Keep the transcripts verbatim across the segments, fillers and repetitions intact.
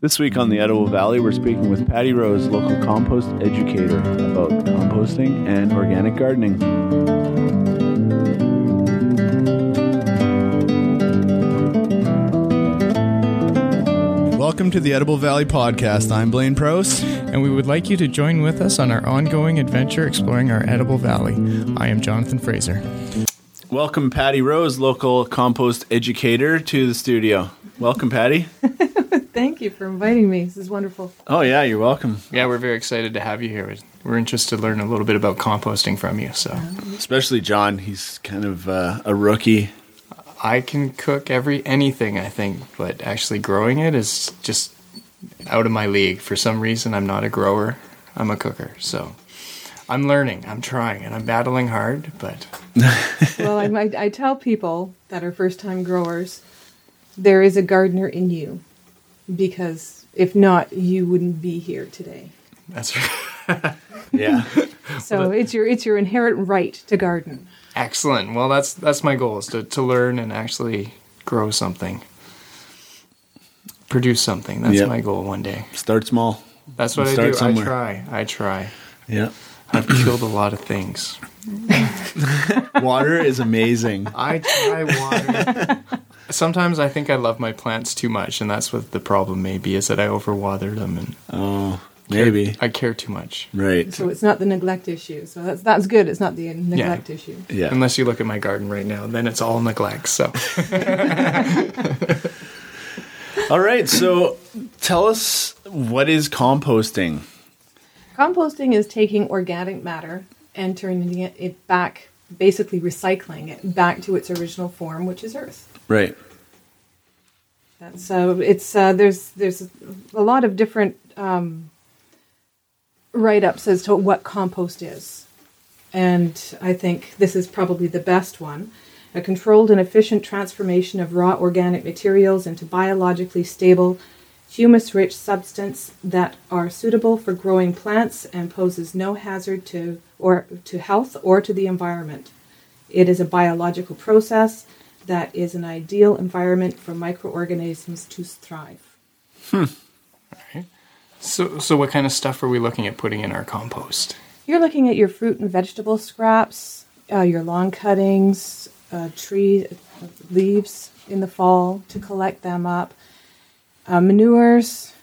This week on the Edible Valley, we're speaking with Patty Rose, local compost educator, about composting and organic gardening. Welcome to the Edible Valley Podcast. I'm Blaine Prose. And we would like you to join with us on our ongoing adventure exploring our Edible Valley. I am Jonathan Fraser. Welcome, Patty Rose, local compost educator, to the studio. Welcome, Patty. Thank you for inviting me. This is wonderful. Oh, yeah, you're welcome. Yeah, we're very excited to have you here. We're interested to learn a little bit about composting from you. So, especially John. He's kind of uh, a rookie. I can cook every anything, I think, but actually growing it is just out of my league. For some reason, I'm not a grower. I'm a cooker. So I'm learning. I'm trying, and I'm battling hard, but... Well, I, I, I tell people that are first-time growers, there is a gardener in you, because if not, you wouldn't be here today. That's right. Yeah. So well, it's your it's your inherent right to garden. Excellent. Well, that's that's my goal, is to, to learn and actually grow something. Produce something. That's yep. my goal one day. Start small. That's what I do. Somewhere. I try. I try. Yeah. I've killed a lot of things. Water is amazing. I try water. Sometimes I think I love my plants too much, and that's what the problem may be, is that I overwater them. And oh, maybe. Care, I care too much. Right. So it's not the neglect issue. So that's that's good. It's not the neglect yeah. issue. Yeah. Unless you look at my garden right now, then it's all neglect. So. All right. So tell us, what is composting? Composting is taking organic matter and turning it, it back, basically recycling it back to its original form, which is earth. Right. So it's uh, there's there's a lot of different um, write-ups as to what compost is, and I think this is probably the best one: a controlled and efficient transformation of raw organic materials into biologically stable, humus-rich substance that are suitable for growing plants and poses no hazard to or to health or to the environment. It is a biological process that is an ideal environment for microorganisms to thrive. Hmm. All right. So, so what kind of stuff are we looking at putting in our compost? You're looking at your fruit and vegetable scraps, uh, your lawn cuttings, uh, tree uh, leaves in the fall to collect them up, uh, manures.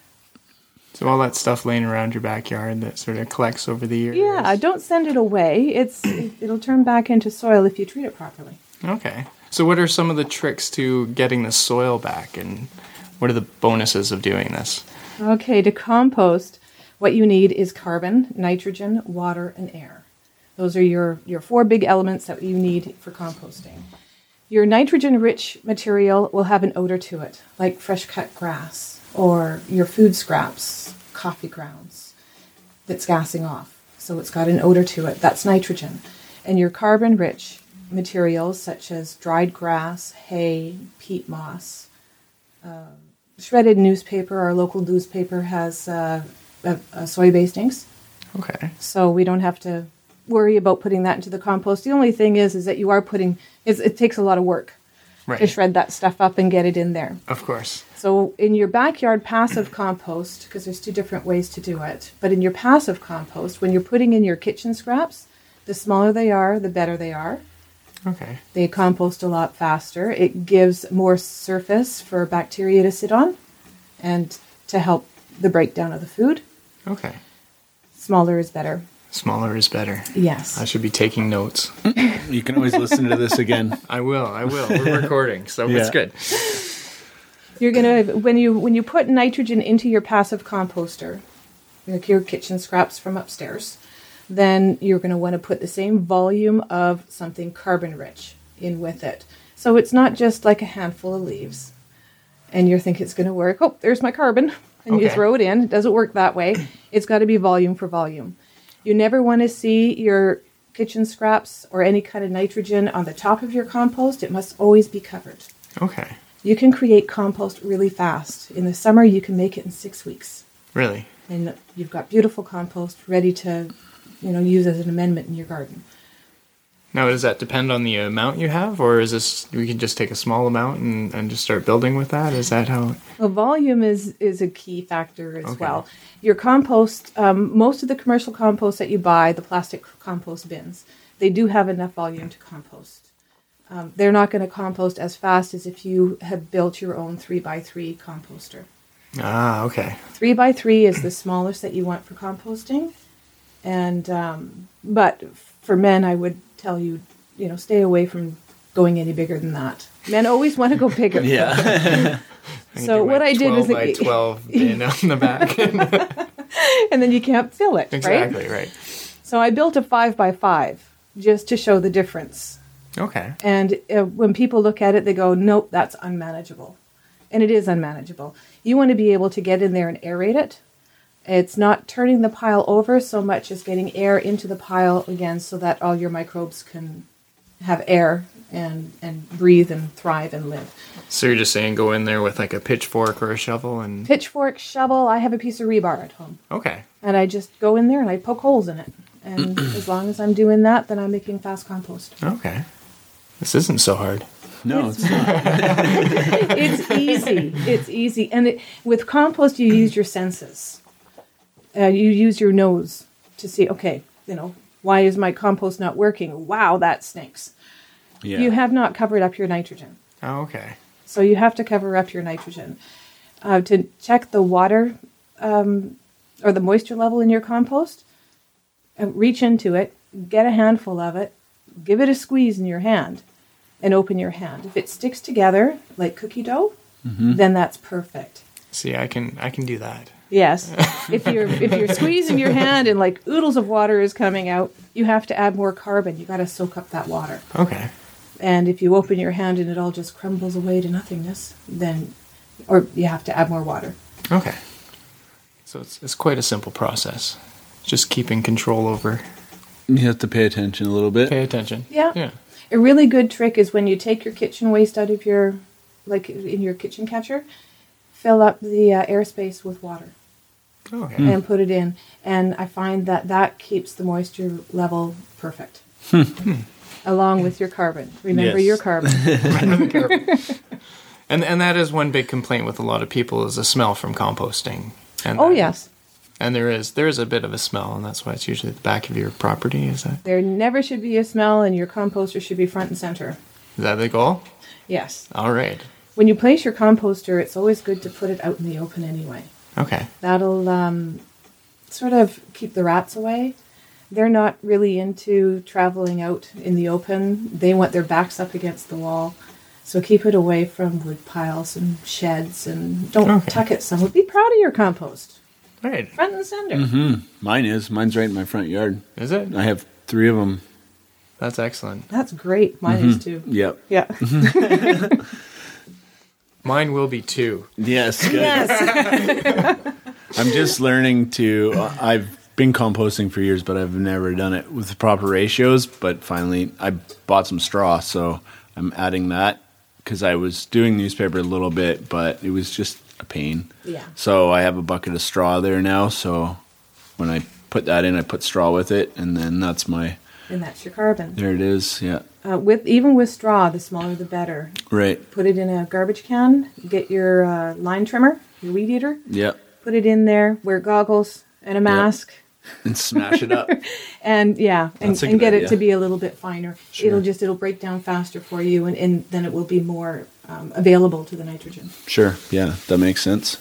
So all that stuff laying around your backyard that sort of collects over the years. Yeah, don't send it away. It's it'll turn back into soil if you treat it properly. Okay. So what are some of the tricks to getting the soil back, and what are the bonuses of doing this? Okay, to compost, what you need is carbon, nitrogen, water, and air. Those are your, your four big elements that you need for composting. Your nitrogen-rich material will have an odor to it, like fresh-cut grass, or your food scraps, coffee grounds, that's gassing off. So it's got an odor to it. That's nitrogen. And your carbon-rich materials such as dried grass, hay, peat moss, uh, shredded newspaper. Our local newspaper has uh, a, a soy bastings. Okay. So we don't have to worry about putting that into the compost. The only thing is, is that you are putting, is it takes a lot of work right. to shred that stuff up and get it in there. Of course. So in your backyard passive compost, because there's two different ways to do it, but in your passive compost, when you're putting in your kitchen scraps, the smaller they are, the better they are. Okay. They compost a lot faster. It gives more surface for bacteria to sit on and to help the breakdown of the food. Okay. Smaller is better. Smaller is better. Yes. I should be taking notes. You can always listen to this again. I will. I will. We're recording, so yeah. It's good. You're gonna when you when you put nitrogen into your passive composter, like your kitchen scraps from upstairs, then you're going to want to put the same volume of something carbon-rich in with it. So it's not just like a handful of leaves, and you think it's going to work. Oh, there's my carbon, and okay. you throw it in. It doesn't work that way. It's got to be volume for volume. You never want to see your kitchen scraps or any kind of nitrogen on the top of your compost. It must always be covered. Okay. You can create compost really fast. In the summer, you can make it in six weeks. Really? And you've got beautiful compost ready to, you know, use as an amendment in your garden. Now, does that depend on the amount you have, or is this we can just take a small amount and, and just start building with that? Is that how? Well, volume is is a key factor as Okay. well. Your compost, um, most of the commercial compost that you buy, the plastic compost bins, they do have enough volume to compost. Um, they're not going to compost as fast as if you have built your own three by three composter. Ah, okay. Three by three is the smallest that you want for composting, and um, but for men, I would tell you, you know, stay away from going any bigger than that. Men always want to go bigger. Yeah. I So can do what my I did was twelve by that- twelve bin on the back. And then you can't fill it, right? Exactly right. So I built a five by five just to show the difference. Okay. And uh, when people look at it, they go, nope, that's unmanageable. And it is unmanageable. You want to be able to get in there and aerate it. It's not turning the pile over so much as getting air into the pile again so that all your microbes can have air and, and breathe and thrive and live. So you're just saying go in there with like a pitchfork or a shovel and Pitchfork, shovel, I have a piece of rebar at home. okay. And I just go in there and I poke holes in it. And as long as I'm doing that, then I'm making fast compost. Okay. This isn't so hard. No, it's not. It's easy. It's easy. And it, with compost, you use your senses. Uh, you use your nose to see, okay, you know, why is my compost not working? Wow, that stinks. Yeah. You have not covered up your nitrogen. Oh, okay. So you have to cover up your nitrogen. Uh, to check the water um, or the moisture level in your compost, uh, reach into it, get a handful of it, give it a squeeze in your hand, and open your hand. If it sticks together like cookie dough, then that's perfect. See, I can I can do that. Yes. If you're if you're squeezing your hand and like oodles of water is coming out, you have to add more carbon. You got to soak up that water. Okay. And if you open your hand and it all just crumbles away to nothingness, then or you have to add more water. Okay. So it's it's quite a simple process. Just keeping control over. You have to pay attention a little bit. Pay attention. Yeah. Yeah. A really good trick is when you take your kitchen waste out of your, like in your kitchen catcher, fill up the uh, airspace with water Okay. and put it in. And I find that that keeps the moisture level perfect. Along with your carbon. Remember Yes. your carbon. And and that is one big complaint with a lot of people is the smell from composting. And Oh, that- yes. And there is there is a bit of a smell, and that's why it's usually at the back of your property. Is that There never should be a smell, and your composter should be front and center. is that the goal? Yes. All right. When you place your composter, it's always good to put it out in the open anyway. Okay. That'll um, sort of keep the rats away. They're not really into traveling out in the open. They want their backs up against the wall. So keep it away from wood piles and sheds, and don't Okay. tuck it somewhere. Be proud of your compost. Right. Front and center. Mm-hmm. Mine is. Mine's right in my front yard. Is it? I have three of them. That's excellent. That's great. Mine is too. Yep. Yeah. Mine will be two. Yes. Good. Yes. I'm just learning to. Uh, I've been composting for years, but I've never done it with the proper ratios. But finally, I bought some straw, so I'm adding that because I was doing newspaper a little bit, but it was just a pain. Yeah. So I have a bucket of straw there now. So when I put that in, I put straw with it, and then that's my. And that's your carbon. There it is. Yeah. Uh, with even with straw, the smaller the better. Right. Put it in a garbage can. Get your uh, line trimmer, your weed eater. Yep. Put it in there. Wear goggles and a mask. And smash it up. And yeah, and, That's a and good get idea. it to be a little bit finer. Sure. It'll just it'll break down faster for you, and, and then it will be more um, available to the nitrogen. Sure. Yeah, that makes sense.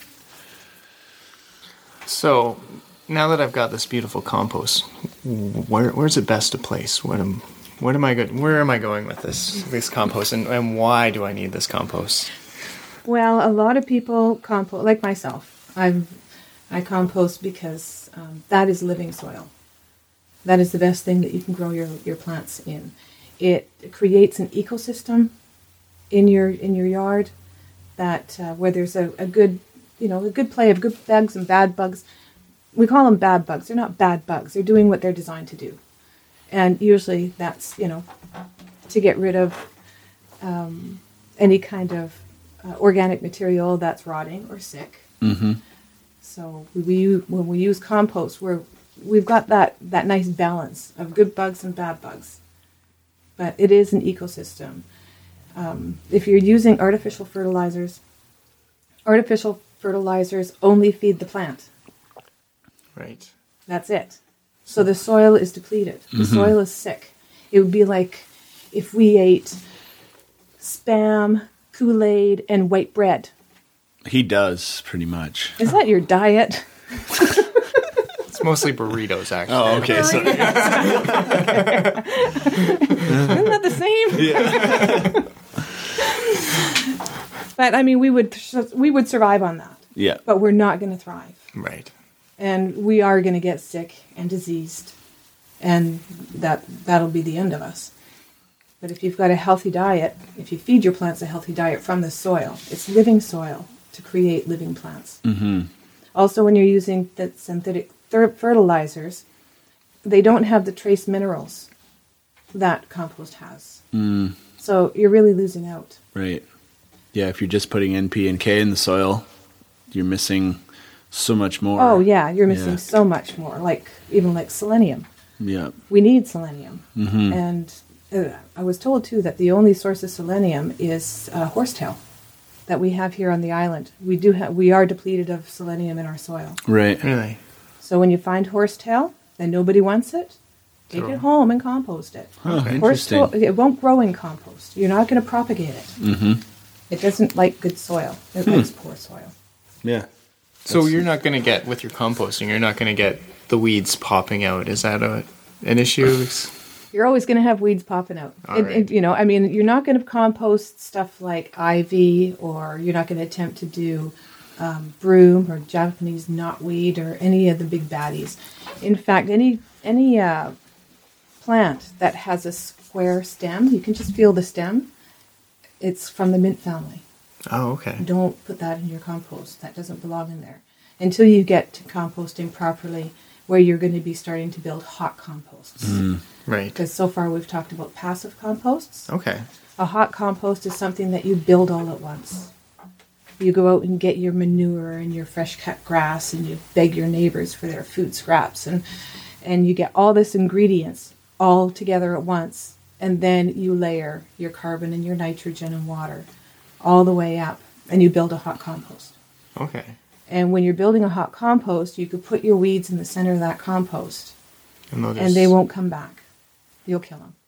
So now that I've got this beautiful compost, where where's it best to place? What am what am I go- Where am I going with this this compost, and, and why do I need this compost? Well, a lot of people compost, like myself. I'm I compost because um, that is living soil. That is the best thing that you can grow your, your plants in. It creates an ecosystem in your in your yard that uh, where there's a, a good you know a good play of good bugs and bad bugs. We call them bad bugs. They're not bad bugs. They're doing what they're designed to do, and usually that's you know to get rid of um, any kind of uh, organic material that's rotting or sick. Mm-hmm. So we when we use compost, we're we've got that, that nice balance of good bugs and bad bugs, but it is an ecosystem. Um, if you're using artificial fertilizers, artificial fertilizers only feed the plant. Right. That's it. So the soil is depleted. The Mm-hmm. soil is sick. It would be like if we ate Spam, Kool-Aid, and white bread. He does, pretty much. Is that your diet? It's mostly burritos, actually. Oh, okay. So, Isn't that the same? yeah. But I mean, we would we would survive on that. Yeah. But we're not going to thrive, Right. and we are going to get sick and diseased, and that that'll be the end of us. But if you've got a healthy diet, if you feed your plants a healthy diet from the soil, it's living soil to create living plants. Mm-hmm. Also, when you're using the synthetic thir- fertilizers, they don't have the trace minerals that compost has. Mm, So you're really losing out. right. Yeah, if you're just putting N P and K in the soil, you're missing so much more. Oh yeah, you're missing Yeah. so much more. Like even like selenium. Yeah. We need selenium, Mm-hmm. and uh, I was told too that the only source of selenium is uh, horsetail that we have here on the island. We do have we are depleted of selenium in our soil. Right. Really? So when you find horsetail and nobody wants it, take Throw it it. home and compost it. Oh, interesting. Horsetail, it won't grow in compost. You're not going to propagate it. Mm-hmm. It doesn't like good soil. It likes poor soil. Yeah. So you're not going to get, with your composting, you're not going to get the weeds popping out. Is that a an issue? You're always going to have weeds popping out. All It- right. it- you know, I mean, you're not going to compost stuff like ivy, or you're not going to attempt to do um, broom or Japanese knotweed or any of the big baddies. In fact, any any uh, plant that has a square stem, you can just feel the stem. It's from the mint family. Oh, okay. Don't put that in your compost. That doesn't belong in there until you get to composting properly, where you're going to be starting to build hot composts. Right. Because so far we've talked about passive composts. Okay. A hot compost is something that you build all at once. You go out and get your manure and your fresh cut grass, and you beg your neighbors for their food scraps, and and you get all this ingredients all together at once, and then you layer your carbon and your nitrogen and water all the way up, and you build a hot compost. Okay. And when you're building a hot compost, you could put your weeds in the center of that compost, And, they'll and just- they won't come back. You'll kill them.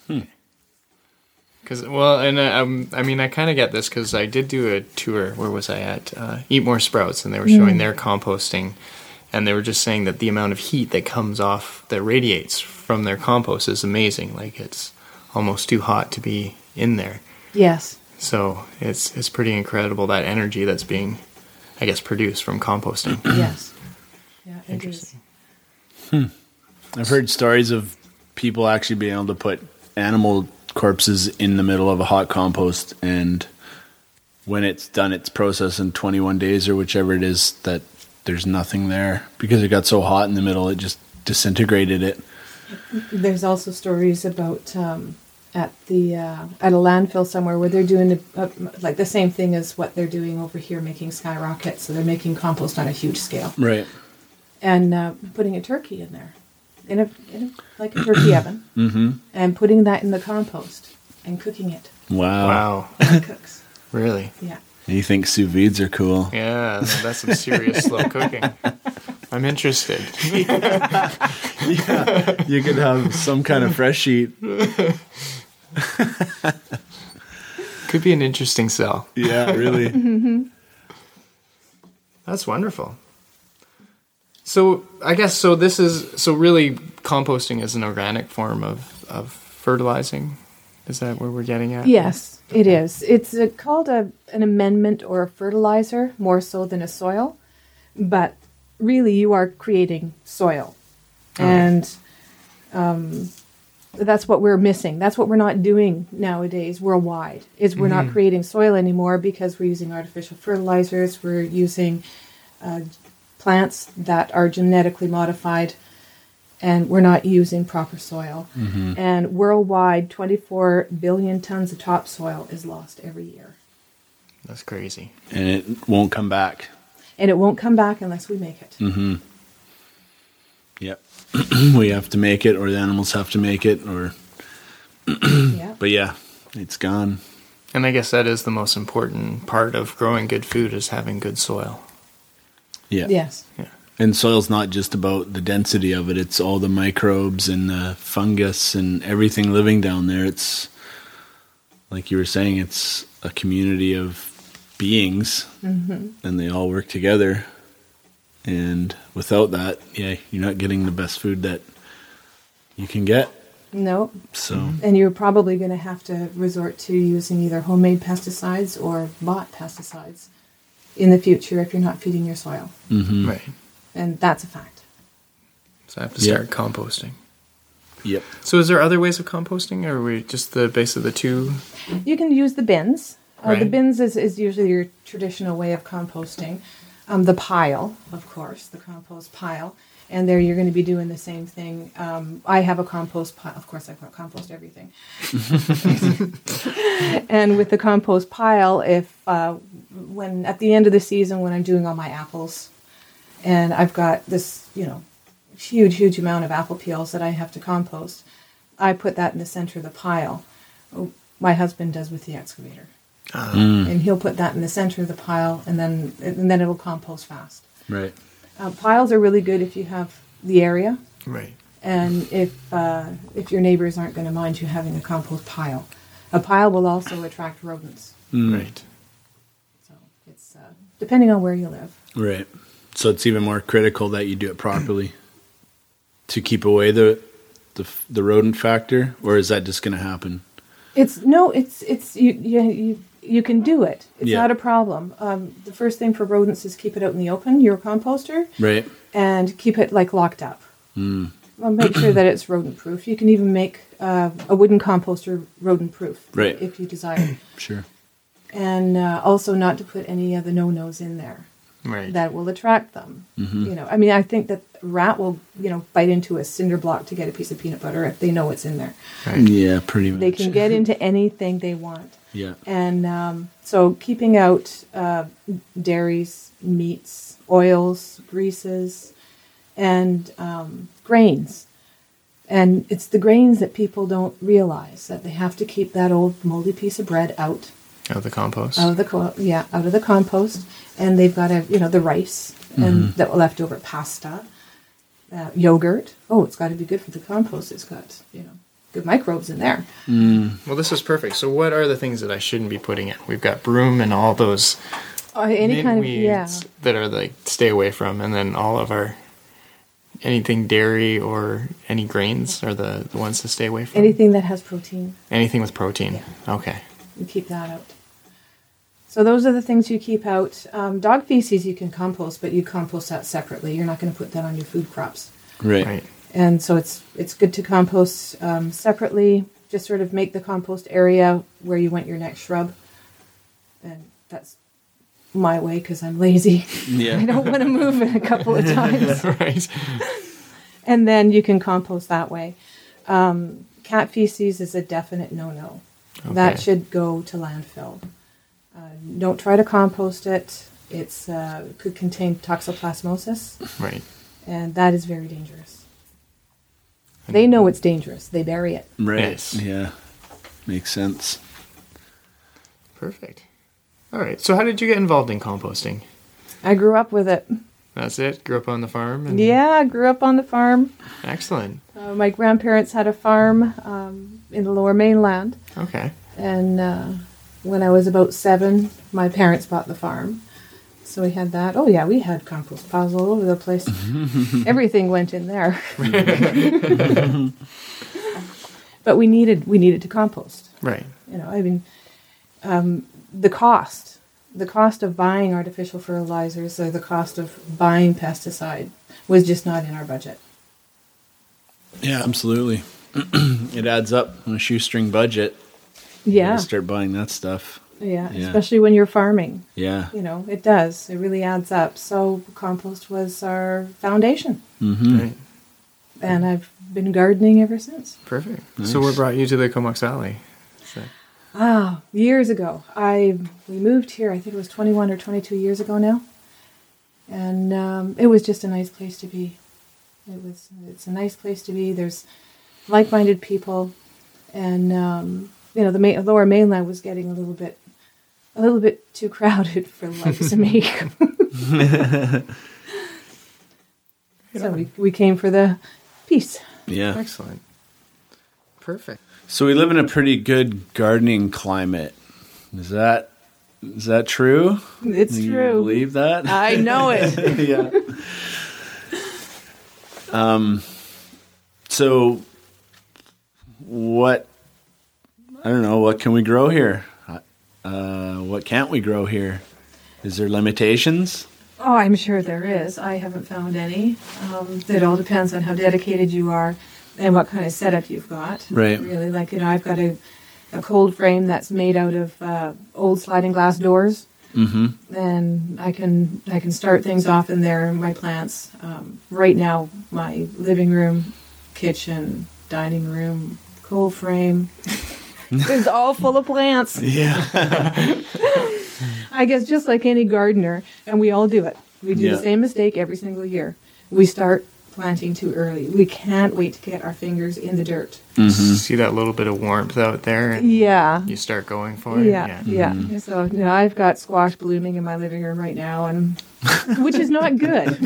Cause, well, and uh, um, I mean, I kind of get this because I did do a tour. Where was I at? Uh, Eat More Sprouts, and they were showing their composting, and they were just saying that the amount of heat that comes off, that radiates from their compost is amazing. Like it's almost too hot to be in there. Yes. So it's it's pretty incredible, that energy that's being, I guess, produced from composting. Yes. Yeah, it is. Interesting. I've heard stories of people actually being able to put animal corpses in the middle of a hot compost, and when it's done its process in twenty-one days or whichever it is, that there's nothing there because it got so hot in the middle, it just disintegrated it. There's also stories about um, at the uh, at a landfill somewhere where they're doing the, uh, like the same thing as what they're doing over here, making skyrockets. So they're making compost on a huge scale Right. and uh, putting a turkey in there, in a, in a like a turkey oven, Mm-hmm. and putting that in the compost and cooking it. Wow. Wow. And it cooks. Really? Yeah. You think sous vides are cool? Yeah, that's some serious slow cooking. I'm interested. Yeah. You could have some kind of fresh heat. Could be an interesting sell. Yeah, really. That's wonderful. So I guess so. This is so really composting is an organic form of of fertilizing. Is that where we're getting at? Yes, it is. It's uh called a, an amendment or a fertilizer more so than a soil, but really you are creating soil. And um, that's what we're missing. That's what we're not doing nowadays worldwide, is we're not creating soil anymore because we're using artificial fertilizers, we're using uh, plants that are genetically modified, and we're not using proper soil. And worldwide, twenty-four billion tons of topsoil is lost every year. That's crazy. And it won't come back. And it won't come back unless we make it. Yep. We have to make it, or the animals have to make it, or Yeah. But yeah, it's gone. And I guess that is the most important part of growing good food is having good soil. Yeah. Yes. Yeah. And soil's not just about the density of it, it's all the microbes and the fungus and everything living down there. It's, like you were saying, it's a community of beings, mm-hmm. and they all work together. And without that, yeah, you're not getting the best food that you can get. No. So, And you're probably going to have to resort to using either homemade pesticides or bought pesticides in the future if you're not feeding your soil. mm-hmm. Right. And that's a fact. So I have to Yeah. start composting. Yep. So is there other ways of composting, or are we just the base of the two? You can use the bins. Uh, The Right. bins is, is usually your traditional way of composting. Um, the pile, of course, the compost pile. And there you're going to be doing the same thing. Um, I have a compost pile. Of course, I've got compost everything. And with the compost pile, if uh, when at the end of the season when I'm doing all my apples, and I've got this, you know, huge, huge amount of apple peels that I have to compost, I put that in the center of the pile. Oh, my husband does with the excavator. And he'll put that in the center of the pile, and then and then it'll compost fast. Right. Uh, piles are really good if you have the area, Right. and if uh, if your neighbors aren't going to mind you having a compost pile. A pile will also attract rodents. Right. So it's uh, depending on where you live. Right. So it's even more critical that you do it properly to keep away the the, the rodent factor, or is that just going to happen? It's no, it's it's you you you, you can do it. It's Yeah. not a problem. Um, the first thing for rodents is keep it out in the open, your composter, Right. and keep it like locked up. Mm. Well, make sure that it's rodent proof. You can even make uh, a wooden composter rodent proof, Right. if you desire. Sure. And uh, also not to put any of the no-nos in there Right. that will attract them. Mm-hmm. You know, I mean, I think that a rat will, you know, bite into a cinder block to get a piece of peanut butter if they know it's in there. Right. Yeah, pretty much. They can get into anything they want. Yeah. And um, so keeping out uh, dairies, meats, oils, greases, and um, grains. And it's the grains that people don't realize, that they have to keep that old moldy piece of bread out. Out of the compost. Out of the co- yeah, out of the compost, and they've got to, you know, the rice and the leftover pasta, uh, yogurt. Oh, it's got to be good for the compost. It's got, you know, good microbes in there. Well, this is perfect. So what are the things that I shouldn't be putting in? We've got broom and all those Uh, any mint kind of weeds yeah. that are like stay away from, and then all of our anything dairy or any grains are the, the ones to stay away from. Anything that has protein, Anything with protein. Okay. you keep that out. So those are the things you keep out. Um, dog feces you can compost, but you compost that separately. You're not going to put that on your food crops. Right. Right. And so it's it's good to compost um, separately. Just sort of make the compost area where you want your next shrub. And that's my way because I'm lazy. Yeah. I don't want to move it a couple of times. Right. And then you can compost that way. Um, cat feces is a definite no-no. That Okay. should go to landfill. Uh, don't try to compost it. It's uh, could contain toxoplasmosis, Right. and that is very dangerous. They know it's dangerous. They bury it. Right. Yes. Yeah. Makes sense. Perfect. All right. So how did you get involved in composting? I grew up with it. That's it? Grew up on the farm? And Yeah, I grew up on the farm. Excellent. Uh, my grandparents had a farm um, in the Lower Mainland, Okay. and uh, when I was about seven, my parents bought the farm. So we had that. Oh yeah, we had compost piles all over the place. Everything went in there. But we needed we needed to compost. Right. You know, I mean, um, the cost, the cost of buying artificial fertilizers or the cost of buying pesticide was just not in our budget. Yeah, absolutely. It adds up on a shoestring budget. You Yeah, gotta start buying that stuff. yeah, Yeah. especially when you're farming. Yeah. You know, it does. It really adds up. So compost was our foundation, Mm-hmm. Right. and I've been gardening ever since. Perfect. Nice. So what brought you to the Comox Valley? So, Ah, years ago. I we moved here. I think it was twenty-one or twenty-two years ago now, and um, it was just a nice place to be. It was. It's a nice place to be. There's like-minded people, and um, you know the ma- lower mainland was getting a little bit a little bit too crowded for the likes of me. So we we came for the peace. Yeah. Excellent. Perfect. So we live in a pretty good gardening climate. Is that is that true? It's Do you true. believe that? I know it. Yeah. Um. So, what? I don't know. What can we grow here? Uh, what can't we grow here? Is there limitations? Oh, I'm sure there is. I haven't found any. Um, it all depends on how dedicated you are and what kind of setup you've got. Right. Really, like, you know, I've got a, a cold frame that's made out of uh, old sliding glass doors. Mm-hmm. And I can I can start things off in there, my plants. Um, right now, my living room, kitchen, dining room, cold frame is all full of plants. Yeah. I guess just like any gardener, and we all do it. We do Yeah. the same mistake every single year. We start planting too early. We can't wait to get our fingers in the dirt. See that little bit of warmth out there, and Yeah. you start going for it. Yeah, yeah. So you know, I've got squash blooming in my living room right now, and which is not good.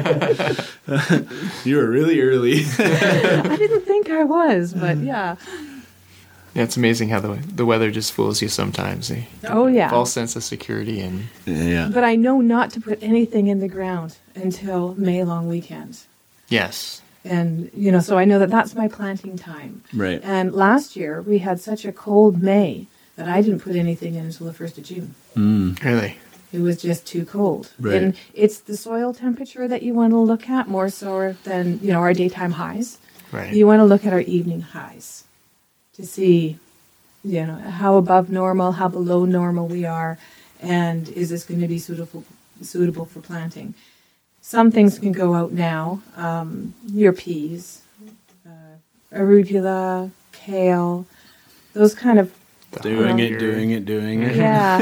You were really early. I didn't think I was, but yeah. Yeah, it's amazing how the the weather just fools you sometimes. Eh? Oh yeah. False sense of security, and Yeah. But I know not to put anything in the ground until May long weekend. yes, And, you know, so I know that that's my planting time. Right. And last year we had such a cold May that I didn't put anything in until the first of June. Mm. really. It was just too cold. Right. And it's the soil temperature that you want to look at more so than, you know, our daytime highs. Right. You want to look at our evening highs to see, you know, how above normal, how below normal we are, and is this going to be suitable suitable for planting. Some things can go out now. Um, your peas, uh, arugula, kale, those kind of, The Doing it, hardier- doing it, doing it. yeah,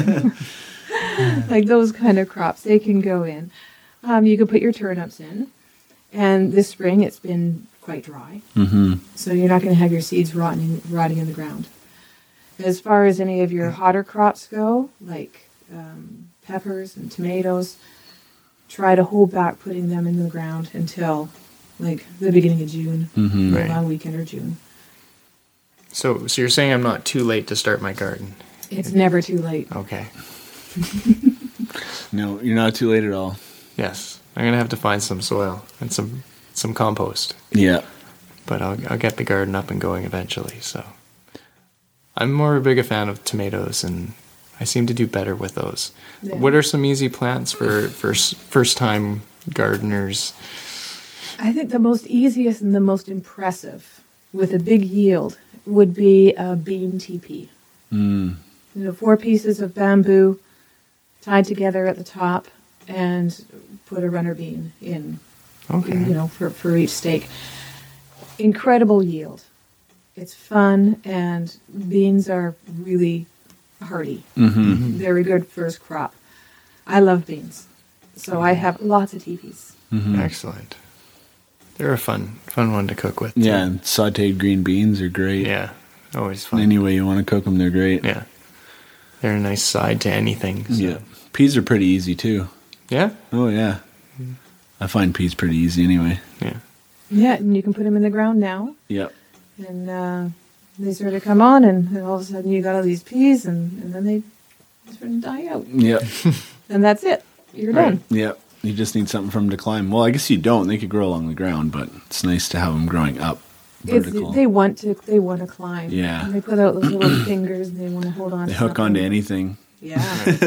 like those kind of crops, they can go in. Um, you can put your turnips in. And this spring it's been quite dry, Mm-hmm. so you're not going to have your seeds rotting, rotting in the ground. As far as any of your hotter crops go, like um, peppers and tomatoes, try to hold back putting them in the ground until like the beginning of June, Mm-hmm. Right. the long weekend or June. So, so you're saying I'm not too late to start my garden? It's never too late. Okay. No, you're not too late at all. Yes, I'm gonna have to find some soil and some some compost, Yeah. but I'll I'll get the garden up and going eventually. So, I'm more a big fan of tomatoes, and I seem to do better with those. Yeah. What are some easy plants for for first time gardeners? I think the most easiest and the most impressive with a big yield would be a bean teepee. Mm. You know, four pieces of bamboo tied together at the top and put a runner bean in, Okay. you know, for, for each stake. Incredible yield. It's fun, and beans are really hardy. Mm-hmm. Very good first crop. I love beans. So I have lots of teepees. Mm-hmm. Excellent. They're a fun fun one to cook with. too. Yeah, and sauteed green beans are great. Yeah. Always fun. Any way you want to cook them, they're great. Yeah. They're a nice side to anything. so- Yeah. Peas are pretty easy too. Yeah? Oh yeah. I find peas pretty easy anyway. Yeah. Yeah, and you can put them in the ground now. Yep. And uh, they sort of come on, and all of a sudden you got all these peas, and, and then they sort of die out. Yep. And that's it. You're Right. done. Yep. You just need something for them to climb. Well, I guess you don't. They could grow along the ground, but it's nice to have them growing up It's, vertical. they want to. They want to climb. Yeah. And they put out those little fingers, and they want to hold on. They to hook something. onto anything. Yeah.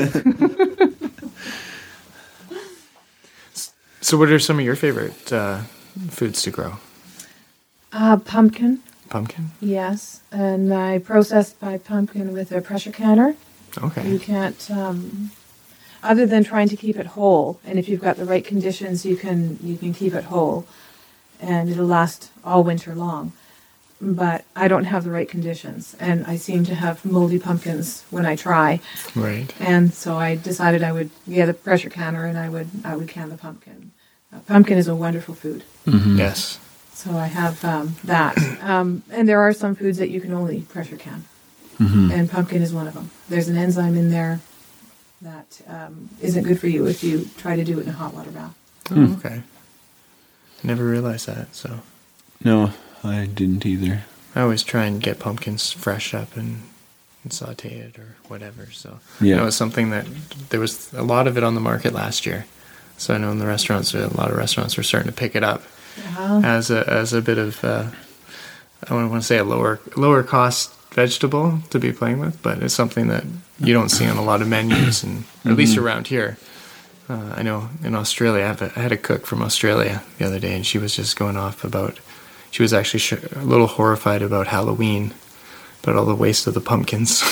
So, what are some of your favorite uh, foods to grow? uh, pumpkin. Pumpkin? Yes, and I processed my pumpkin with a pressure canner. You Okay. can't, um, other than trying to keep it whole. And if you've got the right conditions, you can you can keep it whole, and it'll last all winter long. But I don't have the right conditions, and I seem to have moldy pumpkins when I try. Right. And so I decided I would get a pressure canner, and I would I would can the pumpkin. Uh, pumpkin is a wonderful food. Mm-hmm. Yes. So I have um, that. Um, and there are some foods that you can only pressure can. Mm-hmm. And pumpkin is one of them. There's an enzyme in there that um, isn't good for you if you try to do it in a hot water bath. Oh, okay. Never realized that, so. No, I didn't either. I always try and get pumpkins fresh up and, and saute it or whatever, so. Yeah. You know, it's something that, there was a lot of it on the market last year. So I know in the restaurants, a lot of restaurants were starting to pick it up Uh-huh. as a as a bit of, uh, I don't want to say a lower lower cost vegetable to be playing with, but it's something that you don't see on a lot of menus, and or at least around here. Uh, I know in Australia, I, have a, I had a cook from Australia the other day, and she was just going off about, she was actually sh- a little horrified about Halloween, about all the waste of the pumpkins.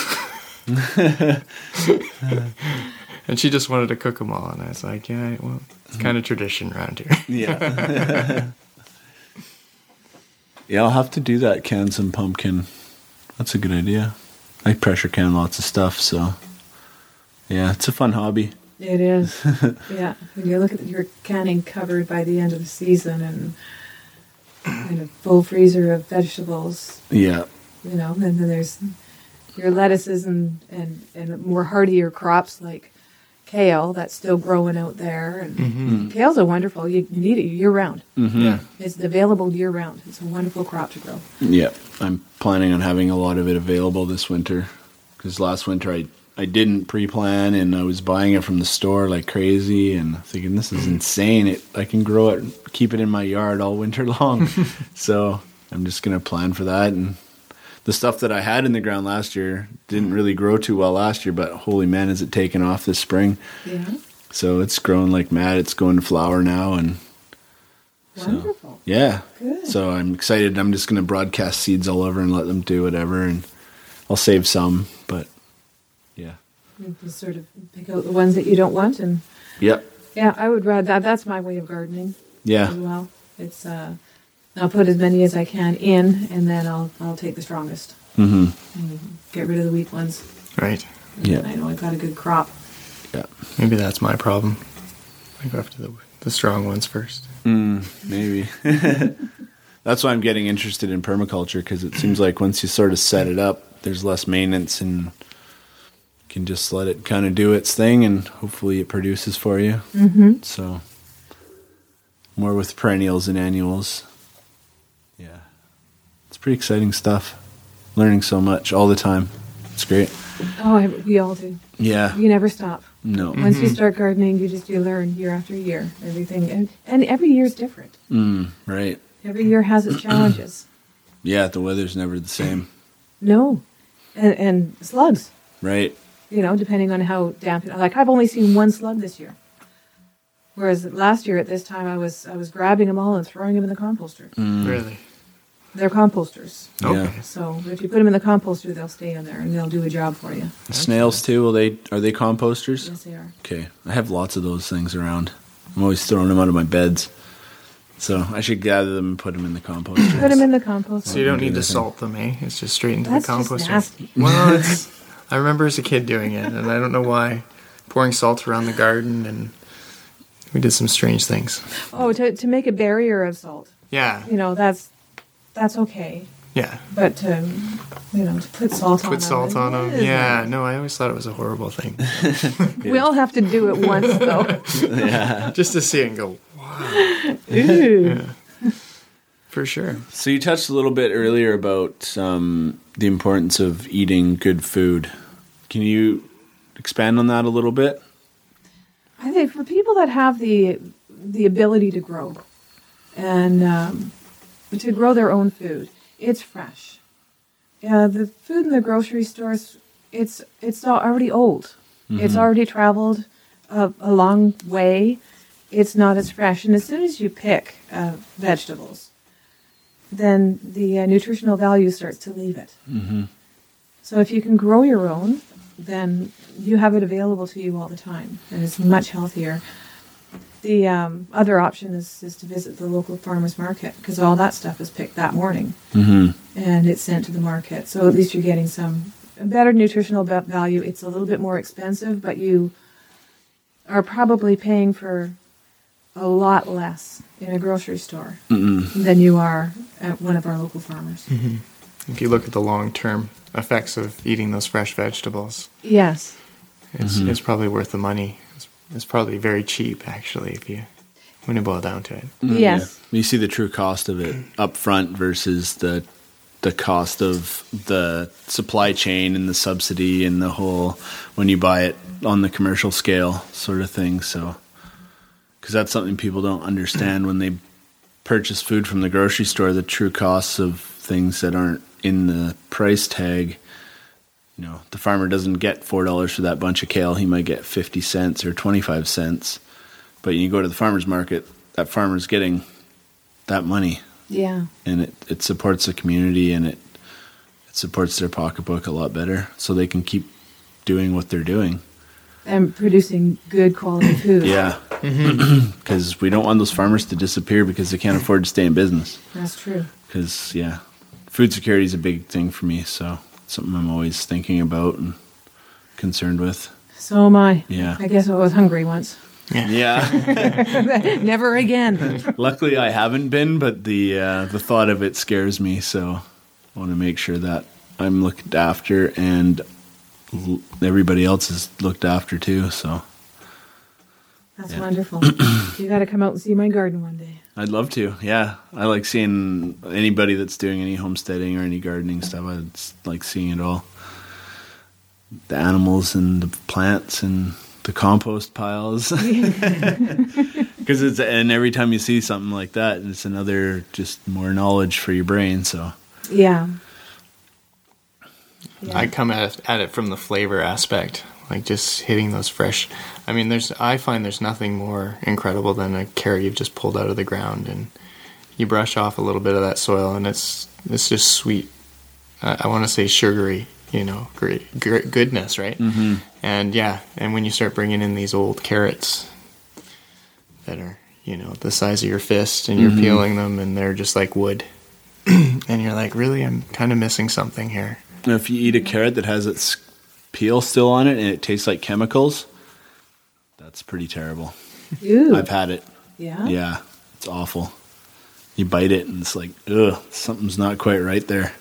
And she just wanted to cook them all, and I was like, yeah, well, it's kind of tradition around here. Yeah. Yeah, I'll have to do that, can some pumpkin. That's a good idea. I pressure can lots of stuff, so yeah, it's a fun hobby. It is. Yeah. When you look at your canning cupboard by the end of the season and, and a full freezer of vegetables, Yeah. you know, and then there's your lettuces and, and, and more hardier crops like kale that's still growing out there. And Mm-hmm. kale's a wonderful, you, you need it year round. Mm-hmm. Yeah. It's available year round. It's a wonderful crop to grow. Yeah, I'm planning on having a lot of it available this winter, because last winter I, I didn't pre-plan and I was buying it from the store like crazy and thinking this is insane. It I can grow it, keep it in my yard all winter long. So I'm just gonna plan for that. And the stuff that I had in the ground last year didn't really grow too well last year, but holy man, is it taken off this spring. Yeah. So it's growing like mad. It's going to flower now, and so, Wonderful. yeah. Good. So I'm excited. I'm just going to broadcast seeds all over and let them do whatever, and I'll save some, but yeah. You just sort of pick out the ones that you don't want. And Yep. yeah, I would rather that. That's my way of gardening Yeah. as well. It's, uh, I'll put as many as I can in, and then I'll I'll take the strongest Mm-hmm. and get rid of the weak ones. Right. And Yeah. I know I've got a good crop. Yeah. Maybe that's my problem. I go after the the strong ones first. Mm, maybe. That's why I'm getting interested in permaculture, because it seems like once you sort of set it up, there's less maintenance and you can just let it kind of do its thing, and hopefully it produces for you. Mm-hmm. So more with perennials and annuals. Yeah. It's pretty exciting stuff. Learning so much all the time. It's great. Oh, I, we all do. Yeah. You never stop. No. Once you start gardening, you just you learn year after year everything, and and every year is different. Mm, right. Every year has its challenges. Yeah, the weather's never the same. No, and and slugs. Right. You know, depending on how damp. Like I've only seen one slug this year, whereas last year at this time I was I was grabbing them all and throwing them in the composter. Mm. Really? They're composters, Yeah. so if you put them in the composter, they'll stay in there and they'll do a job for you. Snails too, will they are they composters? Yes, they are. Okay. I have lots of those things around. I'm always throwing them out of my beds. So I should gather them and put them in the composter. Put them in the composter. So you don't need to Anything. salt them, eh? It's just straight into That's the just composter. nasty. Well, it's, I remember as a kid doing it, and I don't know why. Pouring salt around the garden, and we did some strange things. Oh, to to make a barrier of salt. Yeah, You know, that's that's okay. yeah. But to, you know, to put salt on Put them. salt on them. is- Yeah, no, I always thought it was a horrible thing. We all have to do it once, though. Yeah. Just to see it and go, wow. Ooh. For sure. So you touched a little bit earlier about um, the importance of eating good food. Can you expand on that a little bit? I think for people that have the the ability to grow and um, to grow their own food, it's fresh. Uh, the food in the grocery stores, it's it's already old. It's already traveled a, a long way. It's not as fresh. And as soon as you pick uh, vegetables, then the uh, nutritional value starts to leave it. Mm-hmm. So if you can grow your own, then you have it available to you all the time, and it's much healthier. The um, other option is, is to visit the local farmer's market, because all that stuff is picked that morning, Mm-hmm. and it's sent to the market. So at least you're getting some better nutritional va- value. It's a little bit more expensive, but you are probably paying for a lot less in a grocery store Mm-mm. than you are at one of our local farmers. Mm-hmm. If you look at the long-term effects of eating those fresh vegetables, yes, it's, mm-hmm. it's probably worth the money. It's, it's probably very cheap, actually, if you when you boil down to it. Mm-hmm. Yes, yeah. You see the true cost of it up front versus the the cost of the supply chain and the subsidy and the whole when you buy it on the commercial scale sort of thing. So, because that's something people don't understand when they purchase food from the grocery store, the true costs of things that aren't in the price tag. You know, the farmer doesn't get four dollars for that bunch of kale. He might get fifty cents or twenty-five cents. But you go to the farmer's market, that farmer's getting that money. Yeah. And it, it supports the community, and it it supports their pocketbook a lot better, so they can keep doing what they're doing. And producing good quality food. Yeah. Because mm-hmm. we don't want those farmers to disappear because they can't afford to stay in business. That's true. Because, yeah, food security is a big thing for me, so it's something I'm always thinking about and concerned with. So am I. Yeah. I guess I was hungry once. Yeah. yeah. Never again. Luckily, I haven't been, but the uh, the thought of it scares me. So I want to make sure that I'm looked after and l- everybody else is looked after too. So that's yeah. wonderful. You got to come out and see my garden one day. I'd love to. Yeah, I like seeing anybody that's doing any homesteading or any gardening stuff. I like seeing it all. The animals and the plants and the compost piles, because it's and every time you see something like that, it's another just more knowledge for your brain. So yeah, yeah. I come at it, at it from the flavor aspect, like just hitting those fresh. I mean, there's I find there's nothing more incredible than a carrot you've just pulled out of the ground and you brush off a little bit of that soil, and it's it's just sweet. I, I want to say sugary. You know, great, great goodness, right? Mm-hmm. And yeah, and when you start bringing in these old carrots that are, you know, the size of your fist, and you're mm-hmm. peeling them, and they're just like wood, and you're like, really, I'm kind of missing something here. Now, if you eat a carrot that has its peel still on it and it tastes like chemicals, that's pretty terrible. Ew. I've had it. Yeah? Yeah, it's awful. You bite it, and it's like, ugh, something's not quite right there.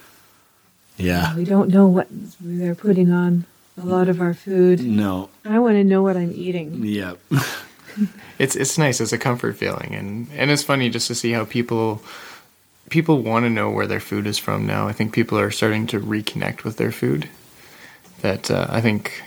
Yeah. We don't know what they're putting on a lot of our food. No. I want to know what I'm eating. Yep. it's it's nice. It's a comfort feeling, and, and it's funny just to see how people people want to know where their food is from now. I think people are starting to reconnect with their food. That uh, I think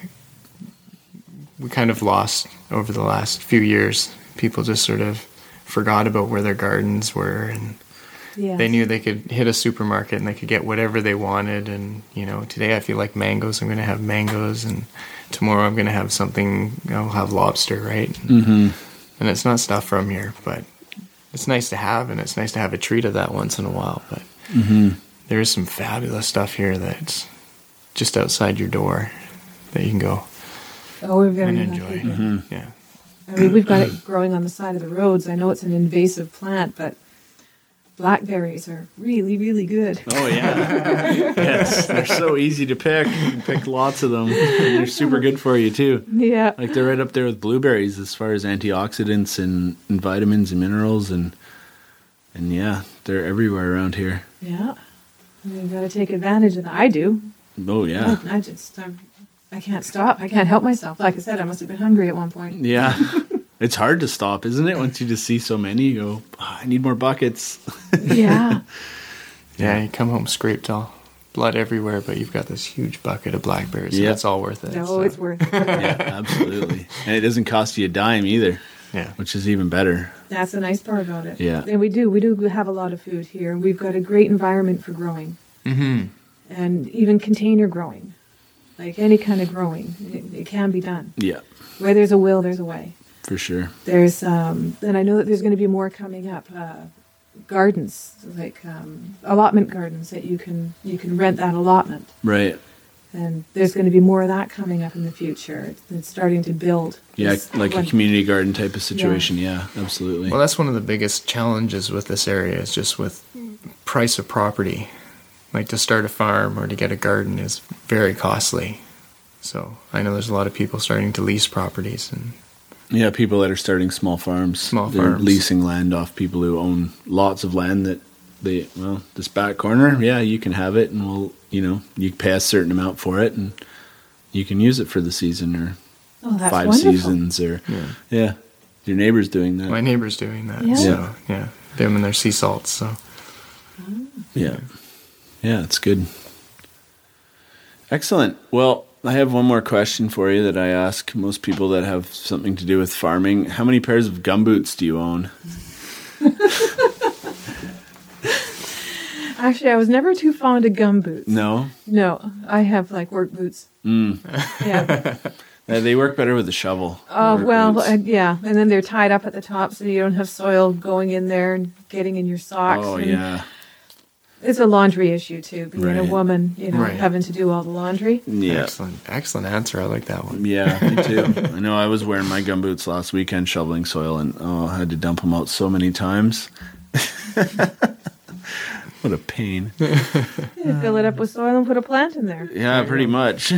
we kind of lost over the last few years. People just sort of forgot about where their gardens were, and yes. They knew they could hit a supermarket and they could get whatever they wanted. And, you know, today I feel like mangoes, I'm going to have mangoes. And tomorrow I'm going to have something, I'll have lobster, right? Mm-hmm. And it's not stuff from here, but it's nice to have. And it's nice to have a treat of that once in a while. But mm-hmm. there is some fabulous stuff here that's just outside your door that you can go oh, we're very and enjoy. Mm-hmm. Yeah. I mean, we've got it growing on the side of the roads. I know it's an invasive plant, but blackberries are really, really good. Oh, yeah. Yes, they're so easy to pick. You can pick lots of them. And they're super good for you, too. Yeah. Like, they're right up there with blueberries as far as antioxidants and, and vitamins and minerals. And, and, yeah, they're everywhere around here. Yeah. You've got to take advantage of that. I do. Oh, yeah. I, I just, I'm, I can't stop. I can't help myself. Like I said, I must have been hungry at one point. Yeah. It's hard to stop, isn't it? Once you just see so many, you go, oh, I need more buckets. Yeah. Yeah, you come home scraped all blood everywhere, but you've got this huge bucket of blackberries. Yeah. So it's all worth it. No, so. it's worth it. Yeah, absolutely. And it doesn't cost you a dime either. Yeah. Which is even better. That's the nice part about it. Yeah. And we do. We do have a lot of food here. We've got a great environment for growing. Mm-hmm. And even container growing. Like any kind of growing. It, it can be done. Yeah. Where there's a will, there's a way. For sure. There's, um, and I know that there's going to be more coming up. Uh, gardens, like um, allotment gardens that you can you can rent that allotment. Right. And there's going to be more of that coming up in the future. It's, it's starting to build. Yeah, It's like one- a community garden type of situation. Yeah, yeah, absolutely. Well, that's one of the biggest challenges with this area is just with price of property. Like to start a farm or to get a garden is very costly. So I know there's a lot of people starting to lease properties, and Yeah, people that are starting small farms. Small they're farms. leasing land off people who own lots of land that they, well, this back corner, yeah, you can have it and we'll, you know, you pay a certain amount for it and you can use it for the season or Oh, that's five wonderful. seasons or, Yeah. yeah. Your neighbor's doing that. My neighbor's doing that. Yeah. So, yeah. Them and their sea salts. So, Yeah. Yeah, it's good. Excellent. Well, I have one more question for you that I ask most people that have something to do with farming. How many pairs of gumboots do you own? Actually, I was never too fond of gum boots. No? No, I have like work boots. Mm. Yeah. Uh, they work better with a shovel. Oh, Work well, boots. uh, yeah. And then they're tied up at the top so you don't have soil going in there and getting in your socks. Oh, and yeah. It's a laundry issue, too, being a Right. woman, you know, Right. having to do all the laundry. Yeah. excellent. Excellent answer. I like that one. Yeah, me too. I know I was wearing my gumboots last weekend shoveling soil and oh, I had to dump them out so many times. What a pain. Yeah, fill it up with soil and put a plant in there. Yeah, pretty much.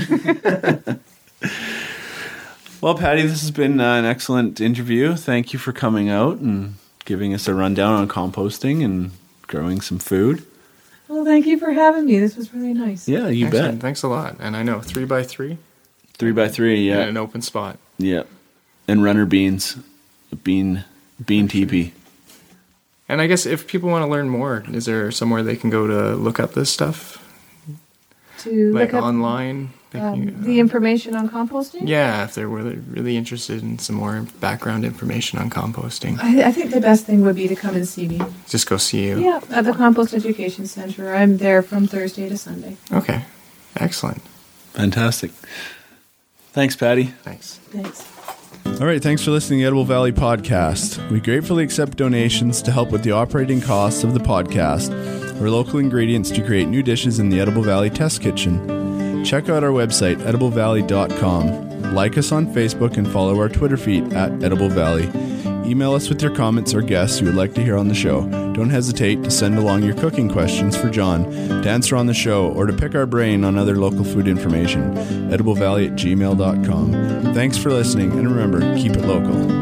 Well, Patty, this has been uh, an excellent interview. Thank you for coming out and giving us a rundown on composting and growing some food. Well, thank you for having me. This was really nice. Yeah, you Excellent. bet. Thanks a lot. And I know three by three Three by three, in yeah. an open spot. Yeah. And runner beans. A bean bean teepee. And I guess if people want to learn more, is there somewhere they can go to look up this stuff? To Like look up online? They um, can, uh, the information on composting? yeah, if they're really, really interested in some more background information on composting, I, I think the best thing would be to come and see me. just go see you. Yeah, at the Compost Education Center. I'm there from Thursday to Sunday. Okay. Excellent. Fantastic. Thanks, Patty. Thanks. Thanks. All right, thanks for listening to the Edible Valley Podcast. We gratefully accept donations to help with the operating costs of the podcast or local ingredients to create new dishes in the Edible Valley Test Kitchen. Check out our website, edible valley dot com. Like us on Facebook and follow our Twitter feed at Edible Valley. Email us with your comments or guests you would like to hear on the show. Don't hesitate to send along your cooking questions for John to answer on the show or to pick our brain on other local food information. edible valley at gmail dot com. Thanks for listening, and remember, keep it local.